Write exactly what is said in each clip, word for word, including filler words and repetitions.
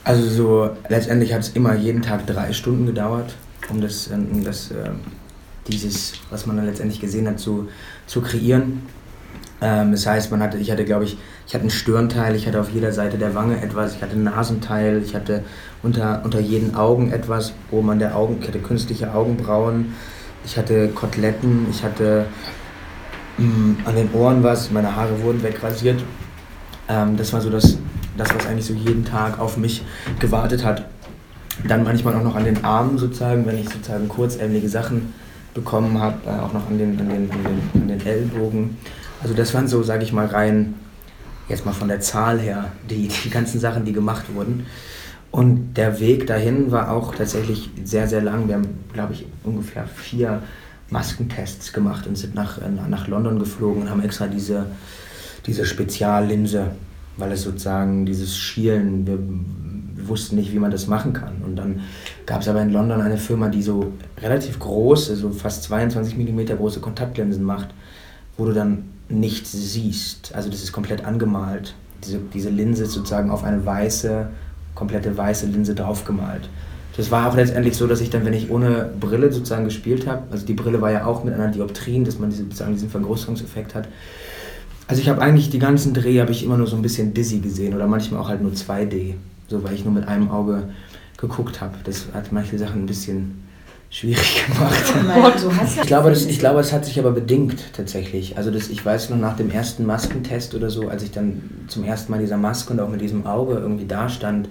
Also so, letztendlich hat es immer jeden Tag drei Stunden gedauert, um das, um das äh, dieses, was man dann letztendlich gesehen hat, zu, zu kreieren. Ähm, das heißt, man hatte, ich hatte, glaube ich, ich hatte ein Stirnteil, ich hatte auf jeder Seite der Wange etwas, ich hatte ein Nasenteil, ich hatte unter, unter jeden Augen etwas, oben an der Augen, ich hatte künstliche Augenbrauen, ich hatte Koteletten, ich hatte mh, an den Ohren was, meine Haare wurden wegrasiert. Ähm, das war so das, das, was eigentlich so jeden Tag auf mich gewartet hat. Dann manchmal auch noch an den Armen sozusagen, wenn ich sozusagen kurzärmelige Sachen bekommen habe, äh, auch noch an den, an, den, an, den, an den Ellbogen. Also das waren so, sage ich mal, rein, jetzt mal von der Zahl her, die, die ganzen Sachen, die gemacht wurden. Und der Weg dahin war auch tatsächlich sehr, sehr lang. Wir haben, glaube ich, ungefähr vier Maskentests gemacht und sind nach, nach London geflogen und haben extra diese, diese Speziallinse, weil es sozusagen dieses Schielen, wir, wir wussten nicht, wie man das machen kann. Und dann gab es aber in London eine Firma, die so relativ große, so fast zweiundzwanzig Millimeter große Kontaktlinsen macht, wo du dann nichts siehst. Also das ist komplett angemalt. Diese, diese Linse ist sozusagen auf eine weiße, komplette weiße Linse draufgemalt. Das war auch letztendlich so, dass ich dann, wenn ich ohne Brille sozusagen gespielt habe, also die Brille war ja auch mit einer Dioptrien, dass man diese, sozusagen diesen Vergrößerungseffekt hat. Also ich habe eigentlich die ganzen Dreh, habe ich immer nur so ein bisschen dizzy gesehen oder manchmal auch halt nur zwei D, so weil ich nur mit einem Auge geguckt habe. Das hat manche Sachen ein bisschen schwierig gemacht. Ich glaube, das, ich glaube, es hat sich aber bedingt tatsächlich. Also das, ich weiß noch nach dem ersten Maskentest oder so, als ich dann zum ersten Mal dieser Maske und auch mit diesem Auge irgendwie da stand,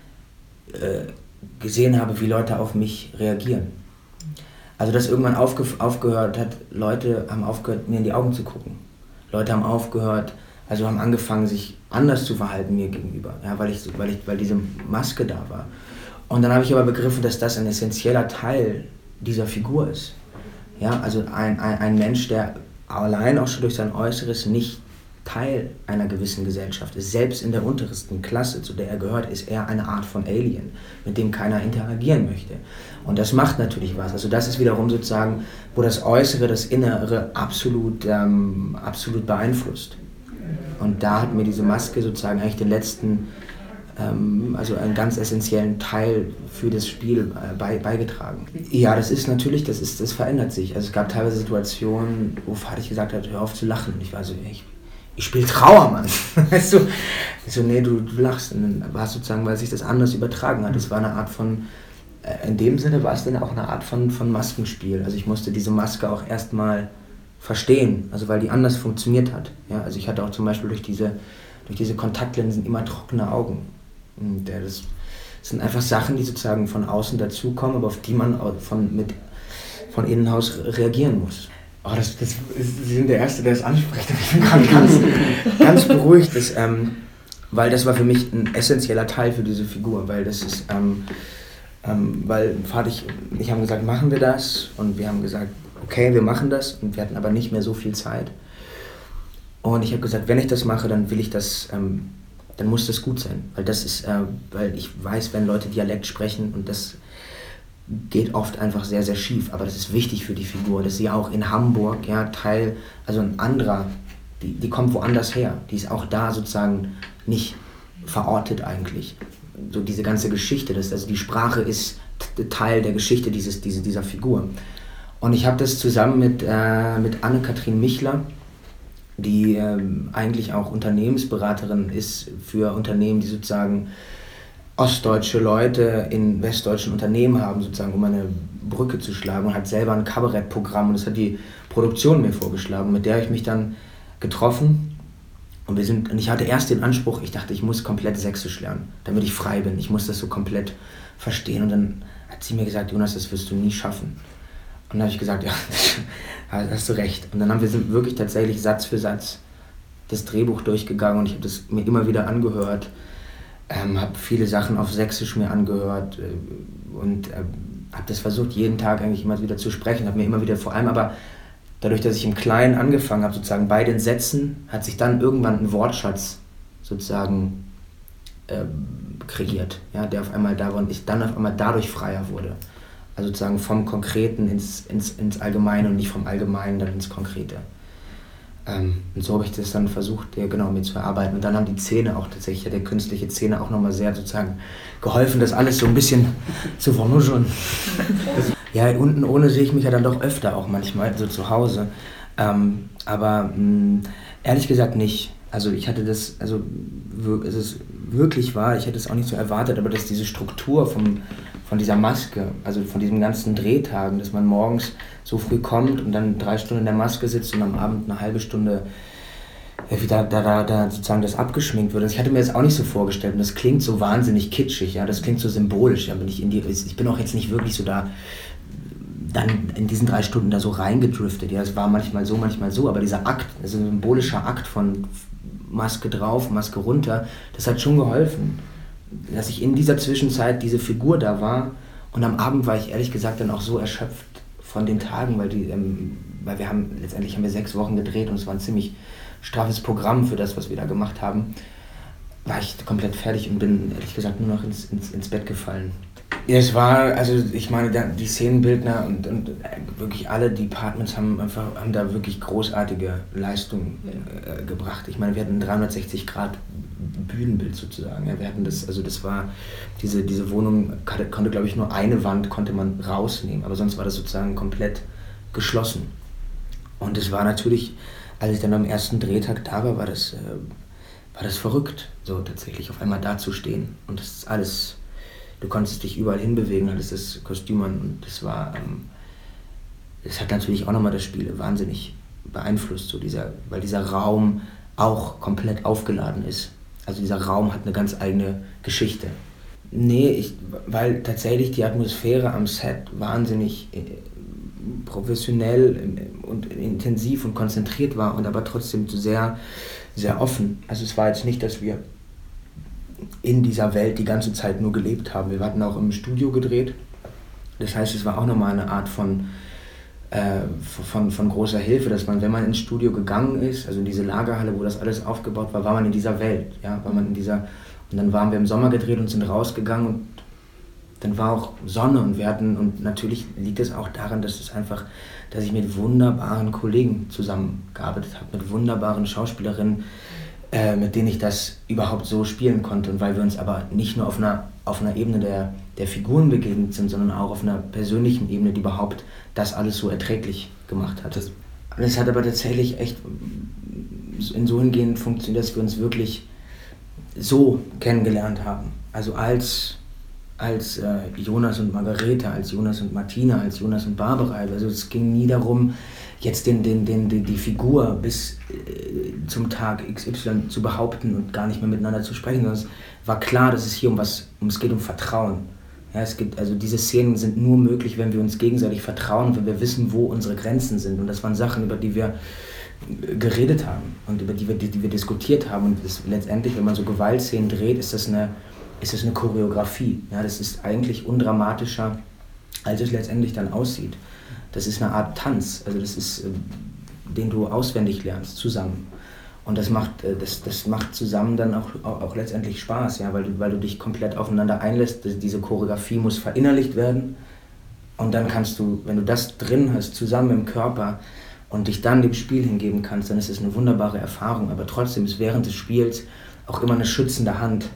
äh, gesehen habe, wie Leute auf mich reagieren. Also dass irgendwann aufge, aufgehört hat, Leute haben aufgehört, mir in die Augen zu gucken. Leute haben aufgehört, also haben angefangen, sich anders zu verhalten mir gegenüber, ja, weil, ich, weil, ich, weil diese Maske da war. Und dann habe ich aber begriffen, dass das ein essentieller Teil dieser Figur ist. Ja, also ein, ein, ein Mensch, der allein auch schon durch sein Äußeres nicht Teil einer gewissen Gesellschaft ist. Selbst in der untersten Klasse, zu der er gehört, ist er eine Art von Alien, mit dem keiner interagieren möchte. Und das macht natürlich was. Also das ist wiederum sozusagen, wo das Äußere das Innere absolut, ähm, absolut beeinflusst. Und da hat mir diese Maske sozusagen eigentlich den letzten, ähm, also einen ganz essentiellen Teil für das Spiel äh, bei, beigetragen. Ja, das ist natürlich, das, ist, das verändert sich. Also es gab teilweise Situationen, wo Vater gesagt hat, hör auf zu lachen. Und ich war so, ich, ich spiele Trauer, Mann. Weißt du? Ich so, nee, du, du lachst. Und dann war es sozusagen, weil sich das anders übertragen hat. Es war eine Art von, äh, in dem Sinne war es dann auch eine Art von, von Maskenspiel. Also ich musste diese Maske auch erstmal verstehen, also weil die anders funktioniert hat. Ja, also ich hatte auch zum Beispiel durch diese, durch diese Kontaktlinsen immer trockene Augen. Und ja, das sind einfach Sachen, die sozusagen von außen dazukommen, aber auf die man von, mit, von innen aus reagieren muss. Oh, das, das, Sie sind der Erste, der es anspricht. Ich bin gerade ganz, ganz beruhigt, das, ähm, weil das war für mich ein essentieller Teil für diese Figur, weil das ist, ähm, ähm, weil Vater ich, ich haben gesagt, machen wir das? Und wir haben gesagt, okay, wir machen das, und wir hatten aber nicht mehr so viel Zeit. Und ich habe gesagt, wenn ich das mache, dann will ich das, ähm, dann muss das gut sein, weil das ist, äh, weil ich weiß, wenn Leute Dialekt sprechen, und das geht oft einfach sehr, sehr schief, aber das ist wichtig für die Figur, dass sie auch in Hamburg, ja, Teil, also ein anderer, die, die kommt woanders her, die ist auch da sozusagen nicht verortet eigentlich. So diese ganze Geschichte, das, also die Sprache ist Teil der Geschichte dieses, diese, dieser Figur. Und ich habe das zusammen mit, äh, mit Anne-Kathrin Michler, die äh, eigentlich auch Unternehmensberaterin ist für Unternehmen, die sozusagen ostdeutsche Leute in westdeutschen Unternehmen haben, sozusagen, um eine Brücke zu schlagen, und hat selber ein Kabarettprogramm, und das hat die Produktion mir vorgeschlagen, mit der habe ich mich dann getroffen. Und, wir sind, und ich hatte erst den Anspruch, ich dachte, ich muss komplett Sächsisch lernen, damit ich frei bin. Ich muss das so komplett verstehen. Und dann hat sie mir gesagt, Jonas, das wirst du nie schaffen. Und dann habe ich gesagt, ja, hast du recht. Und dann haben wir sind wirklich tatsächlich Satz für Satz das Drehbuch durchgegangen, und ich habe das mir immer wieder angehört, ähm, habe viele Sachen auf Sächsisch mir angehört äh, und äh, habe das versucht, jeden Tag eigentlich immer wieder zu sprechen. Habe mir immer wieder, vor allem aber dadurch, dass ich im Kleinen angefangen habe, sozusagen bei den Sätzen, hat sich dann irgendwann ein Wortschatz sozusagen äh, kreiert, ja, der auf einmal da war, und ich dann auf einmal dadurch freier wurde. Also sozusagen vom Konkreten ins, ins, ins Allgemeine und nicht vom Allgemeinen dann ins Konkrete. Ähm, und so habe ich das dann versucht, ja, genau, mir zu erarbeiten. Und dann haben die Zähne auch tatsächlich, ja, der künstliche Zähne auch nochmal sehr sozusagen geholfen, das alles so ein bisschen zu vernuscheln. Ja, unten ohne sehe ich mich ja dann doch öfter auch manchmal, so zu Hause. Ähm, aber mh, ehrlich gesagt nicht. Also ich hatte das, also es ist wirklich wahr, ich hätte es auch nicht so erwartet, aber dass diese Struktur vom, von dieser Maske, also von diesen ganzen Drehtagen, dass man morgens so früh kommt und dann drei Stunden in der Maske sitzt und am Abend eine halbe Stunde wieder da, da, da sozusagen das abgeschminkt wird. Ich hatte mir das auch nicht so vorgestellt und das klingt so wahnsinnig kitschig, ja, das klingt so symbolisch, ja, bin ich, in die, ich bin auch jetzt nicht wirklich so da dann in diesen drei Stunden da so reingedriftet. Ja, es war manchmal so, manchmal so, aber dieser Akt, also ein symbolischer Akt von Maske drauf, Maske runter, das hat schon geholfen, dass ich in dieser Zwischenzeit diese Figur da war und am Abend war ich ehrlich gesagt dann auch so erschöpft von den Tagen, weil die, ähm, weil wir haben, letztendlich haben wir sechs Wochen gedreht und es war ein ziemlich straffes Programm für das, was wir da gemacht haben, war ich komplett fertig und bin ehrlich gesagt nur noch ins, ins, ins Bett gefallen. Ja, es war, also ich meine, die Szenenbildner und, und wirklich alle Departments haben einfach haben da wirklich großartige Leistungen äh, gebracht. Ich meine, wir hatten ein dreihundertsechzig Grad Bühnenbild sozusagen. Ja, wir hatten das, also das war, diese, diese Wohnung konnte, konnte glaube ich, nur eine Wand konnte man rausnehmen, aber sonst war das sozusagen komplett geschlossen. Und es war natürlich, als ich dann am ersten Drehtag da war, war das, äh, war das verrückt, so tatsächlich auf einmal da zu stehen. Und das ist alles... Du konntest dich überall hinbewegen, hattest das Kostüm an und das war, ähm, das hat natürlich auch nochmal das Spiel wahnsinnig beeinflusst, so dieser, weil dieser Raum auch komplett aufgeladen ist. Also dieser Raum hat eine ganz eigene Geschichte. Nee, ich, weil tatsächlich die Atmosphäre am Set wahnsinnig äh, professionell und intensiv und konzentriert war und aber trotzdem sehr, sehr offen. Also es war jetzt nicht, dass wir in dieser Welt die ganze Zeit nur gelebt haben. Wir hatten auch im Studio gedreht. Das heißt, es war auch nochmal eine Art von, äh, von, von großer Hilfe, dass man, wenn man ins Studio gegangen ist, also in diese Lagerhalle, wo das alles aufgebaut war, war man in dieser Welt. Ja? War man in dieser, und dann waren wir im Sommer gedreht und sind rausgegangen und dann war auch Sonne und wir hatten, und natürlich liegt es auch daran, dass es einfach, dass ich mit wunderbaren Kollegen zusammengearbeitet habe, mit wunderbaren Schauspielerinnen, Äh, mit denen ich das überhaupt so spielen konnte. Und weil wir uns aber nicht nur auf einer, auf einer Ebene der, der Figuren begegnet sind, sondern auch auf einer persönlichen Ebene, die überhaupt das alles so erträglich gemacht hat. Das, das hat aber tatsächlich echt insogehend funktioniert, dass wir uns wirklich so kennengelernt haben. Also als, als äh, Jonas und Margarete, als Jonas und Martina, als Jonas und Barbara. Also es ging nie darum, jetzt den, den, den, die, die Figur bis äh, zum Tag X Y zu behaupten und gar nicht mehr miteinander zu sprechen, sondern es war klar, dass es hier um was, um es geht um Vertrauen. Ja, es gibt, also diese Szenen sind nur möglich, wenn wir uns gegenseitig vertrauen, wenn wir wissen, wo unsere Grenzen sind. Und das waren Sachen, über die wir geredet haben und über die wir, die, die wir diskutiert haben. Und das, letztendlich, wenn man so Gewaltszenen dreht, ist das eine, ist das eine Choreografie. Ja, das ist eigentlich undramatischer, als es letztendlich dann aussieht. Das ist eine Art Tanz, also das ist, äh, den du auswendig lernst, zusammen. Und das macht, äh, das, das macht zusammen dann auch, auch, auch letztendlich Spaß, ja, weil du, weil du dich komplett aufeinander einlässt. Diese Choreografie muss verinnerlicht werden und dann kannst du, wenn du das drin hast, zusammen im Körper und dich dann dem Spiel hingeben kannst, dann ist es eine wunderbare Erfahrung. Aber trotzdem ist während des Spiels auch immer eine schützende Hand,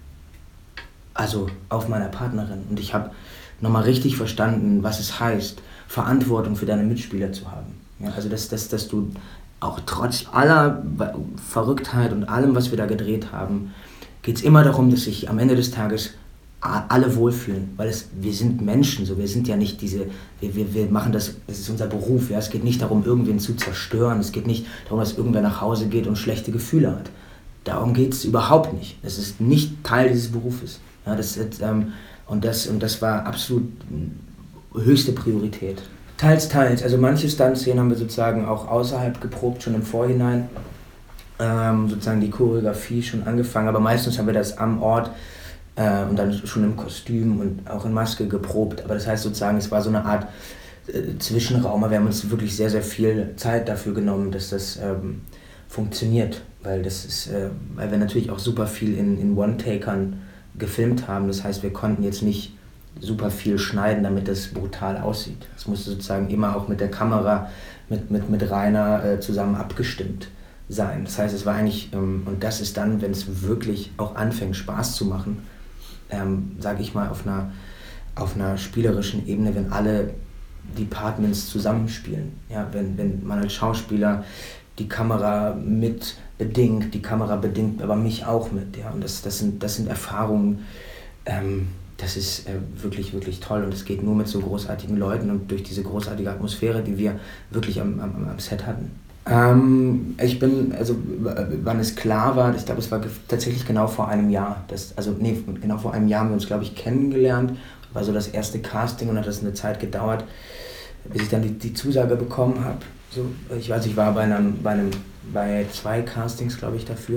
also auf meiner Partnerin. Und ich habe nochmal richtig verstanden, was es heißt, Verantwortung für deine Mitspieler zu haben. Ja, also dass, dass, dass du auch trotz aller Verrücktheit und allem, was wir da gedreht haben, geht es immer darum, dass sich am Ende des Tages alle wohlfühlen, weil es, wir sind Menschen, so, wir sind ja nicht diese, wir, wir, wir machen das, es ist unser Beruf, ja, es geht nicht darum, irgendwen zu zerstören, es geht nicht darum, dass irgendwer nach Hause geht und schlechte Gefühle hat. Darum geht es überhaupt nicht. Das ist nicht Teil dieses Berufes. Ja, das, ähm, und, das, und das war absolut höchste Priorität. Teils, teils. Also manche Stunt-Szenen haben wir sozusagen auch außerhalb geprobt, schon im Vorhinein. Ähm, sozusagen die Choreografie schon angefangen, aber meistens haben wir das am Ort äh, und dann schon im Kostüm und auch in Maske geprobt. Aber das heißt sozusagen, es war so eine Art äh, Zwischenraum. Wir haben uns wirklich sehr, sehr viel Zeit dafür genommen, dass das ähm, funktioniert. Weil, das ist, äh, weil wir natürlich auch super viel in, in One-Takern gefilmt haben. Das heißt, wir konnten jetzt nicht super viel schneiden, damit das brutal aussieht. Es musste sozusagen immer auch mit der Kamera, mit, mit, mit Rainer äh, zusammen abgestimmt sein. Das heißt, es war eigentlich, ähm, und das ist dann, wenn es wirklich auch anfängt, Spaß zu machen, ähm, sage ich mal, auf einer, auf einer spielerischen Ebene, wenn alle Departments zusammenspielen. Ja, wenn, wenn man als Schauspieler die Kamera mit bedingt, die Kamera bedingt aber mich auch mit. Ja, und das, das, sind, das sind Erfahrungen, ähm, das ist äh, wirklich, wirklich toll und es geht nur mit so großartigen Leuten und durch diese großartige Atmosphäre, die wir wirklich am, am, am Set hatten. Ähm, ich bin, also wann es klar war, ich glaube, es war ge- tatsächlich genau vor einem Jahr, das, also nee, genau vor einem Jahr haben wir uns, glaube ich, kennengelernt, war so das erste Casting und hat das eine Zeit gedauert, bis ich dann die, die Zusage bekommen habe. So, ich weiß, ich war bei einem, bei einem, bei zwei Castings, glaube ich, dafür.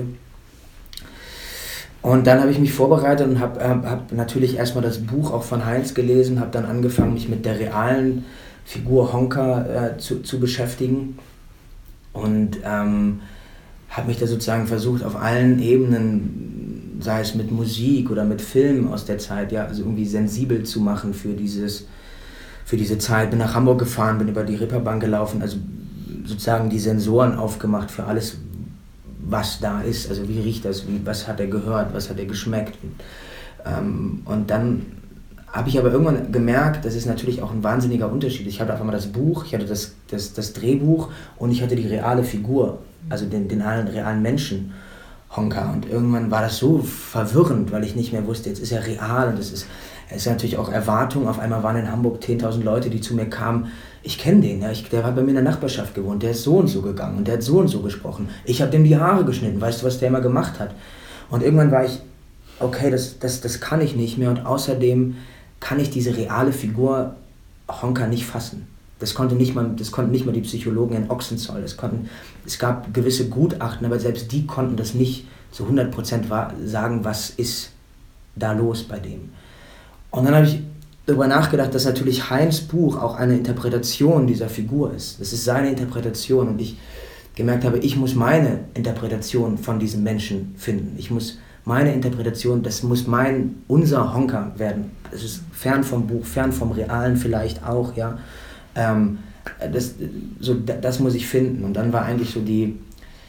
Und dann habe ich mich vorbereitet und habe hab, hab natürlich erstmal das Buch auch von Heinz gelesen, habe dann angefangen, mich mit der realen Figur Honka äh, zu, zu beschäftigen und ähm, habe mich da sozusagen versucht, auf allen Ebenen, sei es mit Musik oder mit Filmen aus der Zeit, ja, also irgendwie sensibel zu machen für dieses, für diese Zeit. Bin nach Hamburg gefahren, bin über die Reeperbahn gelaufen, also sozusagen die Sensoren aufgemacht für alles, was da ist, also wie riecht das, wie, was hat er gehört, was hat er geschmeckt. Und, ähm, und dann habe ich aber irgendwann gemerkt, das ist natürlich auch ein wahnsinniger Unterschied. Ich hatte auf einmal das Buch, ich hatte das, das, das Drehbuch und ich hatte die reale Figur, also den, den realen Menschen, Honka. Und irgendwann war das so verwirrend, weil ich nicht mehr wusste, jetzt ist er real und es ist, es ist natürlich auch Erwartung. Auf einmal waren in Hamburg zehntausend Leute, die zu mir kamen. Ich kenne den, ja, ich, der hat bei mir in der Nachbarschaft gewohnt, der ist so und so gegangen und der hat so und so gesprochen. Ich habe dem die Haare geschnitten, weißt du, was der immer gemacht hat? Und irgendwann war ich, okay, das, das, das kann ich nicht mehr und außerdem kann ich diese reale Figur Honka nicht fassen. Das konnte nicht mal, das konnten nicht mal die Psychologen in Ochsenzoll. Das konnten, es gab gewisse Gutachten, aber selbst die konnten das nicht zu hundert Prozent sagen, was ist da los bei dem. Und dann habe ich darüber nachgedacht, dass natürlich Heinz' Buch auch eine Interpretation dieser Figur ist. Das ist seine Interpretation und ich gemerkt habe, ich muss meine Interpretation von diesem Menschen finden. Ich muss meine Interpretation, das muss mein, unser Honka werden. Das ist fern vom Buch, fern vom Realen vielleicht auch, ja. Ähm, das, so, das muss ich finden. Und dann war eigentlich so die,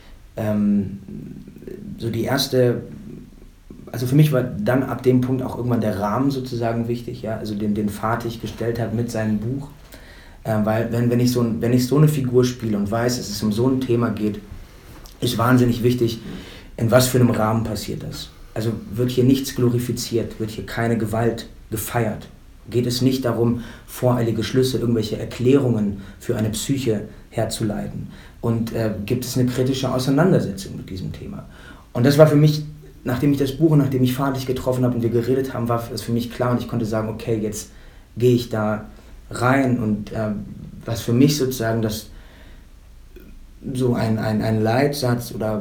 ähm, so die erste, also für mich war dann ab dem Punkt auch irgendwann der Rahmen sozusagen wichtig, ja, also den, den Fatih gestellt hat mit seinem Buch. Äh, weil wenn, wenn, ich so, wenn ich so eine Figur spiele und weiß, dass es um so ein Thema geht, ist wahnsinnig wichtig, in was für einem Rahmen passiert das. Also wird hier nichts glorifiziert, wird hier keine Gewalt gefeiert. Geht es nicht darum, voreilige Schlüsse, irgendwelche Erklärungen für eine Psyche herzuleiten. Und äh, gibt es eine kritische Auseinandersetzung mit diesem Thema. Und das war für mich, nachdem ich das Buch und nachdem ich Fatih getroffen habe und wir geredet haben, war es für mich klar und ich konnte sagen, okay, jetzt gehe ich da rein. Und äh, was für mich sozusagen das so ein, ein, ein Leitsatz oder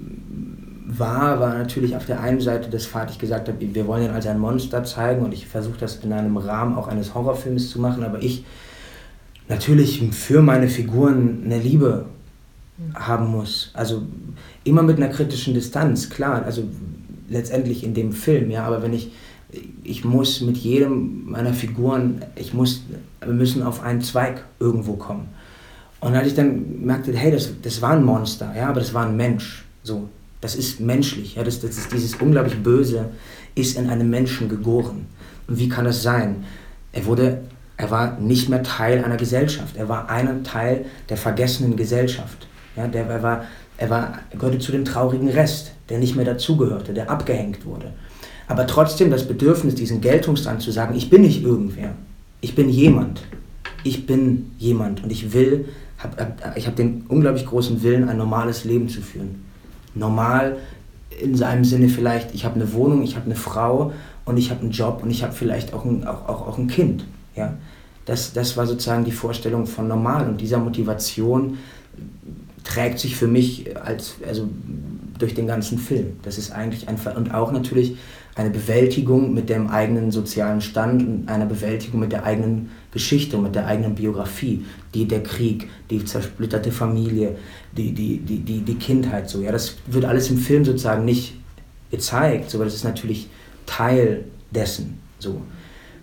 war, war natürlich auf der einen Seite, dass Fatih gesagt hat, wir wollen ihn als ein Monster zeigen und ich versuche das in einem Rahmen auch eines Horrorfilms zu machen, aber ich natürlich für meine Figuren eine Liebe haben muss. Also immer mit einer kritischen Distanz, klar, also letztendlich in dem Film, ja, aber wenn ich, ich muss mit jedem meiner Figuren, ich muss, wir müssen auf einen Zweig irgendwo kommen. Und als ich dann merkte, hey, das, das war ein Monster, ja, aber das war ein Mensch, so. Das ist menschlich, ja, das, das ist dieses unglaublich Böse ist in einem Menschen geboren. Und wie kann das sein? Er wurde, er war nicht mehr Teil einer Gesellschaft, er war ein Teil der vergessenen Gesellschaft. Ja, der, er, war, er, war, er gehörte zu dem traurigen Rest, der nicht mehr dazugehörte, der abgehängt wurde. Aber trotzdem das Bedürfnis, diesen Geltungsdrang zu sagen, ich bin nicht irgendwer, ich bin jemand, ich bin jemand und ich will, hab, ich habe den unglaublich großen Willen, ein normales Leben zu führen. Normal in seinem Sinne vielleicht, ich habe eine Wohnung, ich habe eine Frau und ich habe einen Job und ich habe vielleicht auch ein, auch, auch, auch ein Kind. Ja? Das, das war sozusagen die Vorstellung von normal und dieser Motivation trägt sich für mich als, also durch den ganzen Film. Das ist eigentlich ein, und auch natürlich eine Bewältigung mit dem eigenen sozialen Stand und einer Bewältigung mit der eigenen Geschichte, mit der eigenen Biografie, die der Krieg, die zersplitterte Familie, die, die, die, die, die Kindheit so. Ja, das wird alles im Film sozusagen nicht gezeigt, so, aber das ist natürlich Teil dessen. So.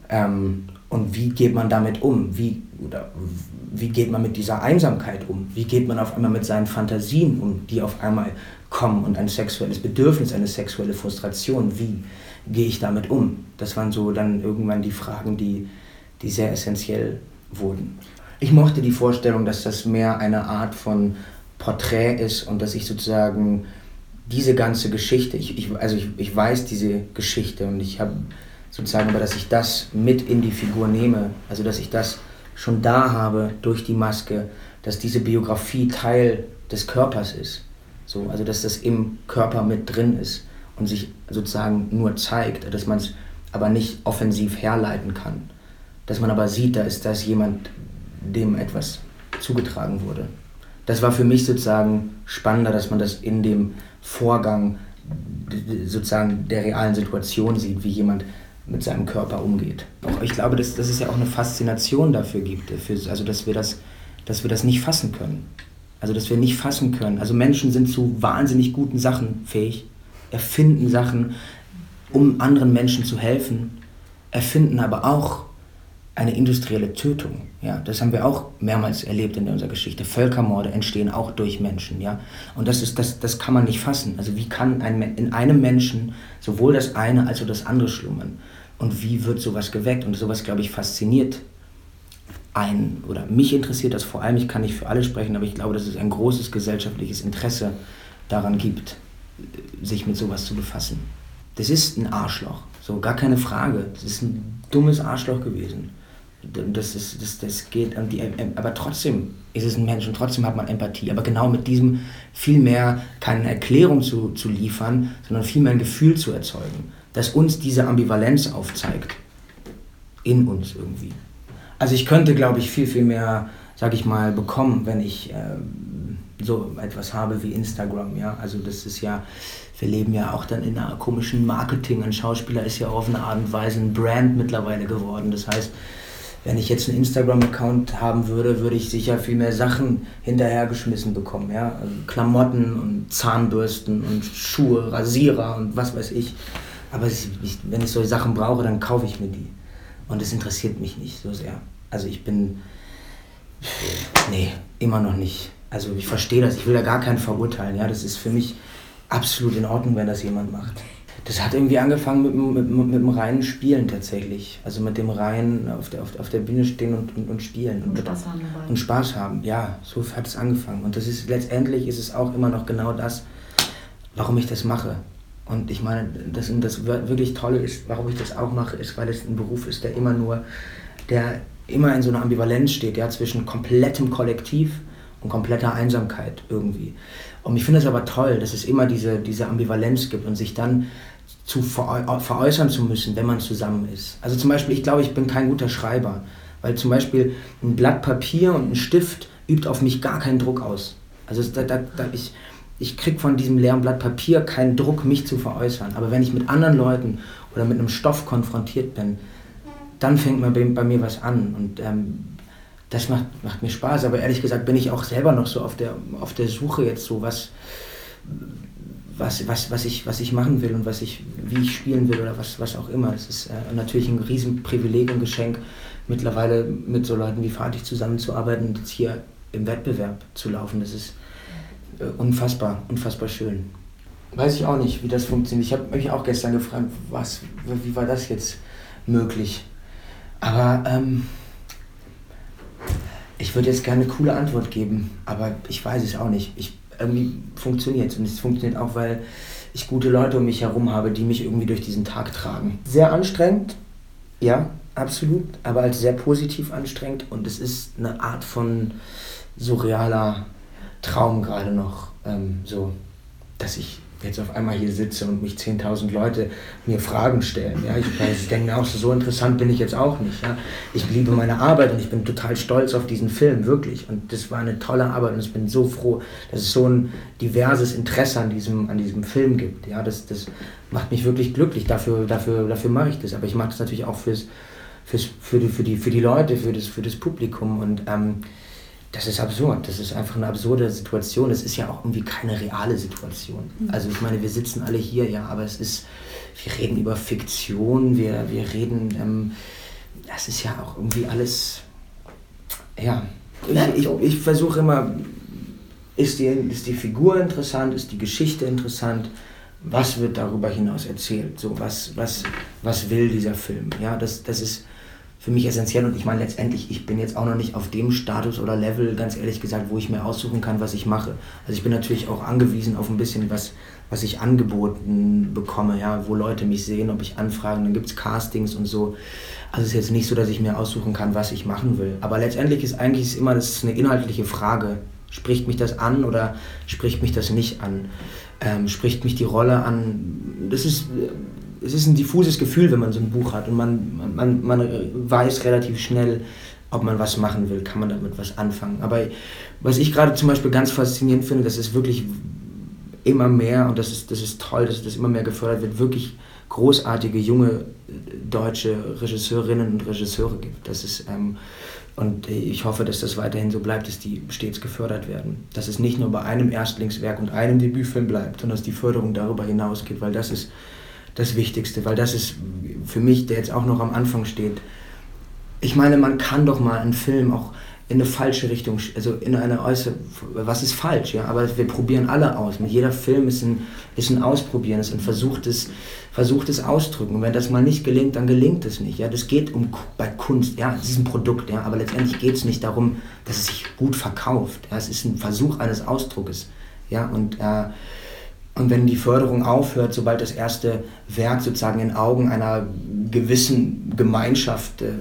Ähm, und wie geht man damit um? Wie, oder wie geht man mit dieser Einsamkeit um? Wie geht man auf einmal mit seinen Fantasien um, die auf einmal kommen und ein sexuelles Bedürfnis, eine sexuelle Frustration? Wie gehe ich damit um? Das waren so dann irgendwann die Fragen, die, die sehr essentiell wurden. Ich mochte die Vorstellung, dass das mehr eine Art von Porträt ist und dass ich sozusagen diese ganze Geschichte, ich, ich, also ich, ich weiß diese Geschichte und ich habe sozusagen, aber dass ich das mit in die Figur nehme, also dass ich das schon da habe durch die Maske, dass diese Biografie Teil des Körpers ist, so, also dass das im Körper mit drin ist und sich sozusagen nur zeigt, dass man es aber nicht offensiv herleiten kann, dass man aber sieht, da ist das jemand, dem etwas zugetragen wurde. Das war für mich sozusagen spannender, dass man das in dem Vorgang sozusagen der realen Situation sieht, wie jemand mit seinem Körper umgeht. Auch ich glaube, dass, dass es ja auch eine Faszination dafür gibt, dafür, also dass wir, das, dass wir das nicht fassen können. Also dass wir nicht fassen können. Also Menschen sind zu wahnsinnig guten Sachen fähig, erfinden Sachen, um anderen Menschen zu helfen, erfinden aber auch eine industrielle Tötung. Ja, das haben wir auch mehrmals erlebt in unserer Geschichte. Völkermorde entstehen auch durch Menschen. Ja? Und das, ist, das, das kann man nicht fassen. Also wie kann ein, in einem Menschen sowohl das eine als auch das andere schlummern? Und wie wird sowas geweckt? Und sowas, glaube ich, fasziniert einen. Oder mich interessiert das vor allem. Ich kann nicht für alle sprechen, aber ich glaube, dass es ein großes gesellschaftliches Interesse daran gibt, sich mit sowas zu befassen. Das ist ein Arschloch. So, gar keine Frage. Das ist ein dummes Arschloch gewesen. Das ist, das, das geht, aber trotzdem ist es ein Mensch und trotzdem hat man Empathie. Aber genau mit diesem viel mehr keine Erklärung zu, zu liefern, sondern viel mehr ein Gefühl zu erzeugen, das uns diese Ambivalenz aufzeigt. In uns irgendwie. Also ich könnte, glaube ich, viel, viel mehr, sag ich mal, bekommen, wenn ich äh, so etwas habe wie Instagram. Ja? Also das ist ja, wir leben ja auch dann in einer komischen Marketing. Ein Schauspieler ist ja auf eine Art und Weise ein Brand mittlerweile geworden. Das heißt, wenn ich jetzt einen Instagram-Account haben würde, würde ich sicher viel mehr Sachen hinterhergeschmissen bekommen. Ja? Also Klamotten und Zahnbürsten und Schuhe, Rasierer und was weiß ich. Aber ich, wenn ich solche Sachen brauche, dann kaufe ich mir die. Und das interessiert mich nicht so sehr. Also ich bin... Nee, immer noch nicht. Also ich verstehe das, ich will da gar keinen verurteilen. Ja? Das ist für mich absolut in Ordnung, wenn das jemand macht. Das hat irgendwie angefangen mit, mit, mit, mit dem reinen Spielen tatsächlich. Also mit dem reinen auf der, auf, auf der Bühne stehen und, und, und spielen. Und, und Spaß haben dabei. Und Spaß haben, ja, so hat es angefangen. Und das ist letztendlich ist es auch immer noch genau das, warum ich das mache. Und ich meine, das, das wirklich Tolle ist, warum ich das auch mache, ist, weil es ein Beruf ist, der immer nur, der immer in so einer Ambivalenz steht, ja, zwischen komplettem Kollektiv und kompletter Einsamkeit irgendwie. Und ich finde es aber toll, dass es immer diese, diese Ambivalenz gibt und sich dann zu veräu- veräußern zu müssen, wenn man zusammen ist. Also zum Beispiel, ich glaube, ich bin kein guter Schreiber, weil zum Beispiel ein Blatt Papier und ein Stift übt auf mich gar keinen Druck aus. Also da, da, da ich, ich kriege von diesem leeren Blatt Papier keinen Druck, mich zu veräußern. Aber wenn ich mit anderen Leuten oder mit einem Stoff konfrontiert bin, dann fängt man bei, bei mir was an. Und ähm, das macht, macht mir Spaß. Aber ehrlich gesagt bin ich auch selber noch so auf der, auf der Suche jetzt so, was... Was, was, was, ich, was ich machen will und was ich, wie ich spielen will oder was, was auch immer. Es ist äh, natürlich ein Riesenprivileg und Geschenk, mittlerweile mit so Leuten wie Fatih zusammenzuarbeiten und jetzt hier im Wettbewerb zu laufen. Das ist äh, unfassbar, unfassbar schön. Weiß ich auch nicht, wie das funktioniert. Ich habe mich auch gestern gefragt, was, wie war das jetzt möglich? Aber ähm, ich würde jetzt gerne eine coole Antwort geben, aber ich weiß es auch nicht. Ich, irgendwie funktioniert es. Und es funktioniert auch, weil ich gute Leute um mich herum habe, die mich irgendwie durch diesen Tag tragen. Sehr anstrengend, ja, absolut, aber als sehr positiv anstrengend. Und es ist eine Art von surrealer Traum gerade noch, ähm, so, dass ich jetzt auf einmal hier sitze und mich zehntausend Leute mir Fragen stellen. Ja? Ich, ich denke mir auch, so, so interessant bin ich jetzt auch nicht. Ja? Ich liebe meine Arbeit und ich bin total stolz auf diesen Film, wirklich. Und das war eine tolle Arbeit und ich bin so froh, dass es so ein diverses Interesse an diesem, an diesem Film gibt. Ja? Das, das macht mich wirklich glücklich, dafür, dafür, dafür mache ich das. Aber ich mache das natürlich auch fürs, fürs, für, die, für, die, für die Leute, für das, für das Publikum. Und ähm, das ist absurd, das ist einfach eine absurde Situation. Das ist ja auch irgendwie keine reale Situation. Also ich meine, wir sitzen alle hier, ja, aber es ist, wir reden über Fiktion, wir, wir reden, ähm, das ist ja auch irgendwie alles, ja, ich, ich, ich versuche immer, ist die, ist die Figur interessant, ist die Geschichte interessant, was wird darüber hinaus erzählt, so was, was, was will dieser Film, ja, das, das ist für mich essentiell und ich meine letztendlich, ich bin jetzt auch noch nicht auf dem Status oder Level, ganz ehrlich gesagt, wo ich mir aussuchen kann, was ich mache. Also ich bin natürlich auch angewiesen auf ein bisschen was, was ich angeboten bekomme, ja, wo Leute mich sehen, ob ich anfragen, dann gibt es Castings und so. Also es ist jetzt nicht so, dass ich mir aussuchen kann, was ich machen will. Aber letztendlich ist eigentlich immer, das ist eine inhaltliche Frage. Spricht mich das an oder spricht mich das nicht an? Ähm, spricht mich die Rolle an? Das ist... Es ist ein diffuses Gefühl, wenn man so ein Buch hat und man, man, man weiß relativ schnell, ob man was machen will, kann man damit was anfangen. Aber was ich gerade zum Beispiel ganz faszinierend finde, dass es wirklich immer mehr, und das ist, das ist toll, dass das immer mehr gefördert wird, wirklich großartige junge deutsche Regisseurinnen und Regisseure gibt. Das ist, ähm, und ich hoffe, dass das weiterhin so bleibt, dass die stets gefördert werden. Dass es nicht nur bei einem Erstlingswerk und einem Debütfilm bleibt, sondern dass die Förderung darüber hinausgeht, weil das ist das Wichtigste, weil das ist für mich, der jetzt auch noch am Anfang steht. Ich meine, man kann doch mal einen Film auch in eine falsche Richtung, also in eine äußere, was ist falsch, ja, aber wir probieren alle aus. Mit jeder Film ist ein, ist ein Ausprobieren, ist ein versuchtes, versuchtes Ausdrücken. Und wenn das mal nicht gelingt, dann gelingt es nicht. Ja, das geht um bei Kunst, ja, es ist ein Produkt, ja, aber letztendlich geht es nicht darum, dass es sich gut verkauft. Ja, es ist ein Versuch eines Ausdrucks, ja, und äh, Und wenn die Förderung aufhört, sobald das erste Werk sozusagen in Augen einer gewissen Gemeinschaft äh,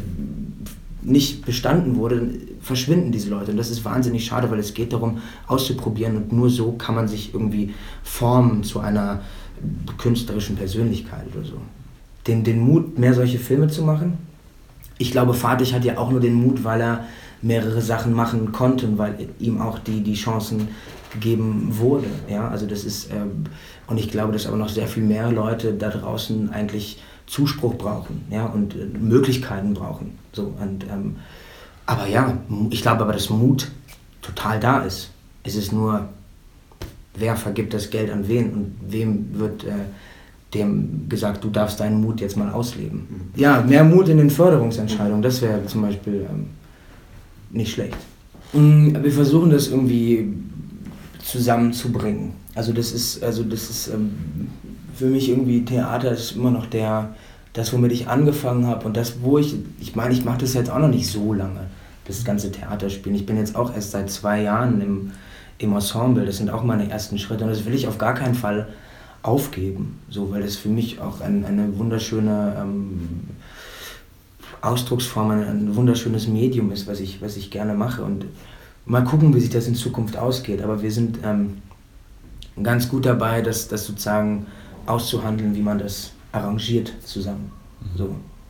nicht bestanden wurde, dann verschwinden diese Leute. Und das ist wahnsinnig schade, weil es geht darum, auszuprobieren und nur so kann man sich irgendwie formen zu einer künstlerischen Persönlichkeit oder so. Den, den Mut, mehr solche Filme zu machen. Ich glaube, Fatih hat ja auch nur den Mut, weil er mehrere Sachen machen konnte und weil ihm auch die, die Chancen gegeben wurde, ja, also das ist, ähm, und ich glaube, dass aber noch sehr viel mehr Leute da draußen eigentlich Zuspruch brauchen, ja, und äh, Möglichkeiten brauchen, so, und, ähm, aber ja, ich glaube aber, dass Mut total da ist. Es ist nur, wer vergibt das Geld an wen und wem wird äh, dem gesagt, du darfst deinen Mut jetzt mal ausleben. Ja, mehr Mut in den Förderungsentscheidungen, das wäre zum Beispiel ähm, nicht schlecht. Wir versuchen das irgendwie zusammenzubringen. Also das ist, also das ist ähm, für mich irgendwie, Theater ist immer noch der, das, womit ich angefangen habe und das, wo ich, ich meine, ich mache das jetzt auch noch nicht so lange, das ganze Theaterspielen. Ich bin jetzt auch erst seit zwei Jahren im, im Ensemble, das sind auch meine ersten Schritte und das will ich auf gar keinen Fall aufgeben, so, weil das für mich auch ein, eine wunderschöne ähm, Ausdrucksform, ein, ein wunderschönes Medium ist, was ich, was ich gerne mache und mal gucken, wie sich das in Zukunft ausgeht, aber wir sind ähm, ganz gut dabei, das, das sozusagen auszuhandeln, wie man das arrangiert zusammen. So.